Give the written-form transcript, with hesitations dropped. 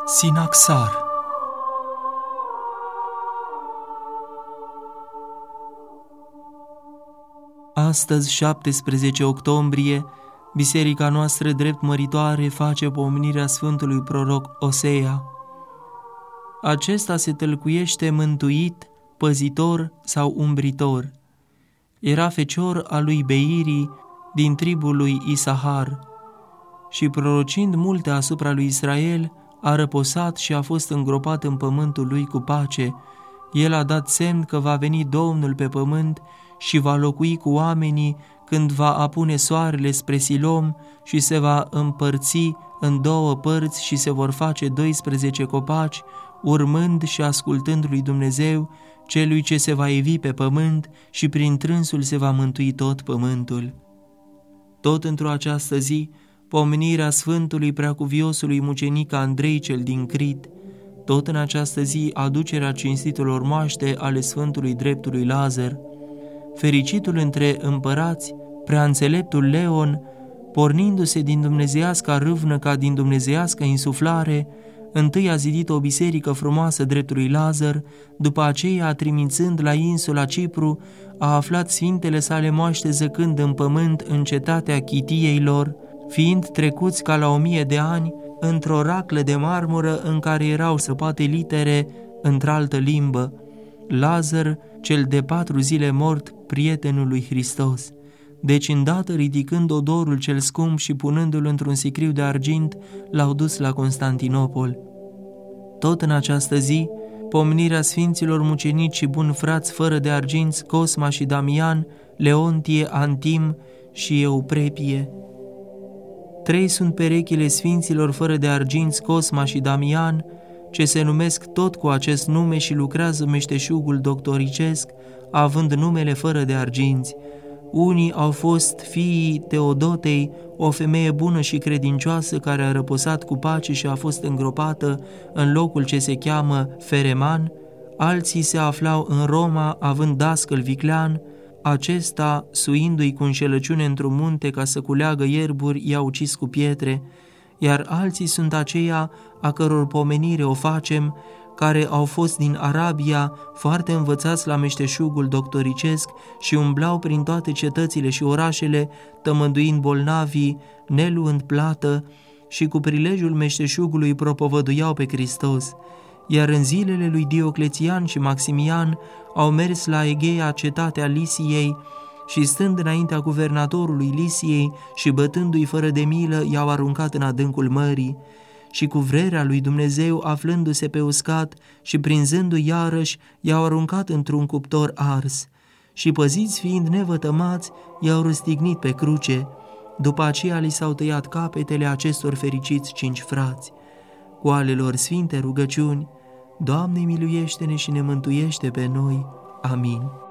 Sinaxar. Astăzi, 17 octombrie, biserica noastră drept măritoare face pomenirea Sfântului Proroc Osea. Acesta se tălcuiește mântuit, păzitor sau umbritor. Era fecior al lui Beiri din tribul lui Isahar și, prorocind multe asupra lui Israel, a răposat și a fost îngropat în pământul lui cu pace. El a dat semn că va veni Domnul pe pământ și va locui cu oamenii când va apune soarele spre Silom și se va împărți în două părți și se vor face 12 copaci, urmând și ascultând lui Dumnezeu, celui ce se va ivi pe pământ și prin trânsul se va mântui tot pământul. Tot într-o această zi, pomenirea Sfântului Preacuviosului Mucenic Andrei cel din Crit, tot în această zi aducerea cinstitelor moaște ale Sfântului Dreptului Lazar, fericitul între împărați, preaînțeleptul Leon, pornindu-se din dumnezeiasca râvnă ca din dumnezeiasca insuflare, întâi a zidit o biserică frumoasă Dreptului Lazar, după aceea, trimințând la insula Cipru, a aflat sfintele sale moaște zăcând în pământ în cetatea Chitiei lor, fiind trecuți ca la 1000 de ani într-o raclă de marmură în care erau săpate litere într-altă limbă: Lazar, cel de 4 zile mort, prietenul lui Hristos. Deci, îndată ridicând odorul cel scump și punându-l într-un sicriu de argint, l-au dus la Constantinopol. Tot în această zi, pomenirea sfinților mucenici și buni frați fără de arginți, Cosma și Damian, Leontie, Antim și Euprepie. 3 sunt perechile sfinților fără de arginți, Cosma și Damian, ce se numesc tot cu acest nume și lucrează meșteșugul doctoricesc, având numele fără de arginți. Unii au fost fiii Teodotei, o femeie bună și credincioasă care a răposat cu pace și a fost îngropată în locul ce se cheamă Fereman, alții se aflau în Roma având dascăl viclean, acesta, suindu-i cu înșelăciune într-un munte ca să culeagă ierburi, i-a ucis cu pietre, iar alții sunt aceia a căror pomenire o facem, care au fost din Arabia, foarte învățați la meșteșugul doctoricesc și umblau prin toate cetățile și orașele, tămăduind bolnavii, neluând plată și cu prilejul meșteșugului propovăduiau pe Hristos. Iar în zilele lui Dioclețian și Maximian au mers la Egea, cetatea Lisiei, și stând înaintea guvernatorului Lisiei și bătându-i fără de milă, i-au aruncat în adâncul mării. Și cu vrerea lui Dumnezeu, aflându-se pe uscat și prinzându-i iarăși, i-au aruncat într-un cuptor ars. Și păziți fiind nevătămați, i-au răstignit pe cruce. După aceea li s-au tăiat capetele acestor fericiți 5 frați. Cu ale lor sfinte rugăciuni, Doamne, miluiește-ne și ne mântuiește pe noi. Amin.